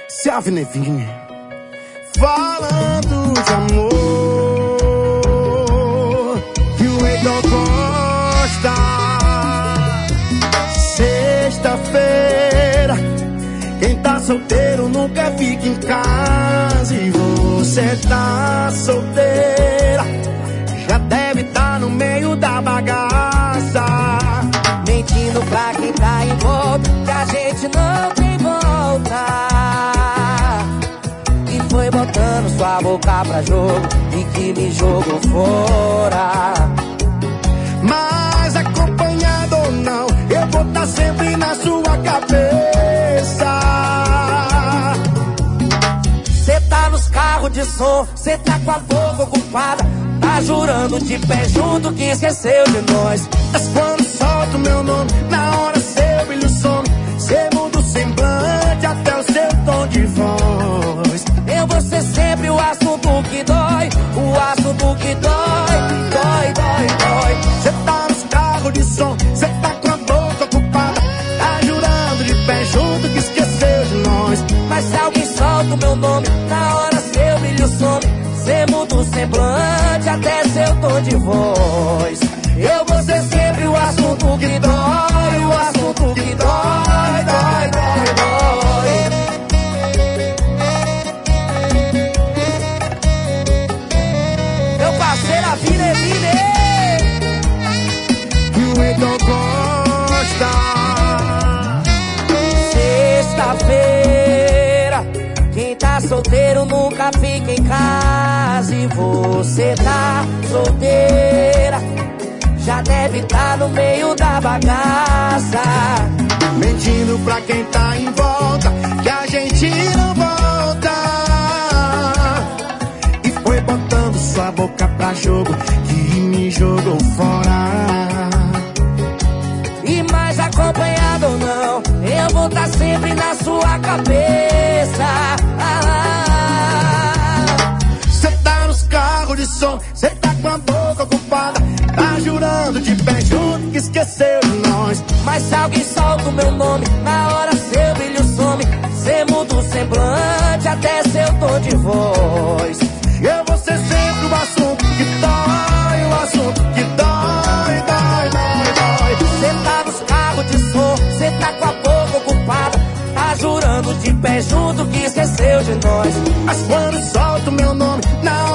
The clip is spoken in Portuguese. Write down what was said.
Se a Nevinha falando de amor que o Heitor gosta. Sexta-feira, quem tá solteiro nunca fica em casa. E você tá solteira, já deve tá no meio da bagaça, mentindo pra quem tá em volta, que a gente não tem volta. E foi botando sua boca pra jogo e que me jogou fora. Mas acompanhado ou não, eu vou tá sempre na sua cabeça. Cê tá nos carros de som, cê tá com a boca ocupada, tá jurando de pé junto que esqueceu de nós. Mas quando solto meu nome, na hora seu brilho some, cê muda o semblante até o seu tom de voz. Eu vou ser sempre o assunto que dói, o assunto que dói, dói, dói, dói. Cê tá nos carros de som, cê tá com a boca ocupada, tá jurando de pé junto que esqueceu de nós. Mas se alguém solta o meu nome, na hora seu brilho some, cê muda o semblante até seu tom de voz. Eu vou ser sempre o assunto que dói, o assunto que dói, dói, dói, dói. Meu parceiro, a vida é vida. E o Heitor gosta. Sexta-feira, quem tá solteiro nunca fica em casa. E você tá solteira, já deve tá no meio da bagaça, mentindo pra quem tá em volta, que a gente não volta. E foi botando sua boca pra jogo que me jogou fora. E mais acompanhado ou não, eu vou tá sempre na sua cabeça. Cê tá nos carros de som, cê tá com a boca ocupada, tá jurando de pé junto que esqueceu de nós. Mas se alguém solta o meu nome, na hora seu brilho some, cê muda o semblante até seu tom de voz. Eu vou ser sempre o assunto que dói, o assunto que dói, dói, dói, dói. Cê tá nos carros de som, cê tá com a boca ocupada, tá jurando de pé junto que esqueceu de nós. Mas quando solto meu nome, na